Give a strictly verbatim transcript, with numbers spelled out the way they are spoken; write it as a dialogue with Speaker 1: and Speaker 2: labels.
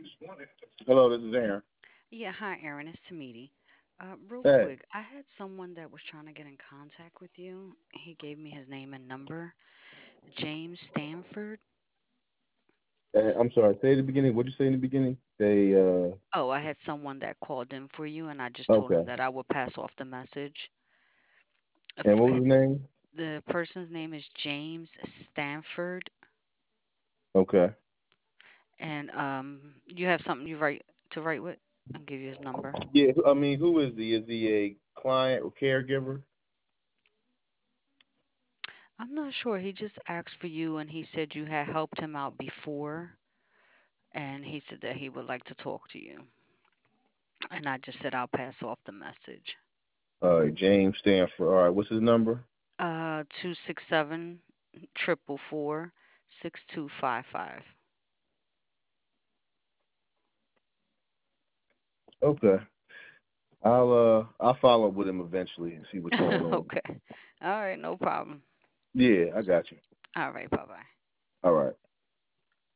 Speaker 1: Hello, this is Aaron.
Speaker 2: Yeah, hi, Aaron. It's Tamiti. Uh, real
Speaker 1: Hey,
Speaker 2: quick, I had someone that was trying to get in contact with you. He gave me his name and number. James Stanford.
Speaker 1: uh, I'm sorry. Say at the beginning. What'd you say in the beginning? They uh.
Speaker 2: Oh, I had someone that called in for you, and I just told him
Speaker 1: Okay.
Speaker 2: that I would pass off the message.
Speaker 1: And
Speaker 2: If
Speaker 1: what was
Speaker 2: his,
Speaker 1: his name?
Speaker 2: the person's name is James Stanford,
Speaker 1: Okay.
Speaker 2: and um, you have something you write to write with. I'll give you his number.
Speaker 1: Yeah. I mean, who is he? Is he a client or caregiver?
Speaker 2: I'm not sure. He just asked for you, and he said you had helped him out before, and he said that he would like to talk to you. And I just said I'll pass off the message.
Speaker 1: Uh, James Stanford. All right. What's his number?
Speaker 2: Uh, two six seven triple four six two five five.
Speaker 1: Okay. I'll uh I'll follow up with him eventually and see what's going on.
Speaker 2: Okay. All right, no problem.
Speaker 1: Yeah, I got you.
Speaker 2: All right, bye bye.
Speaker 1: All right.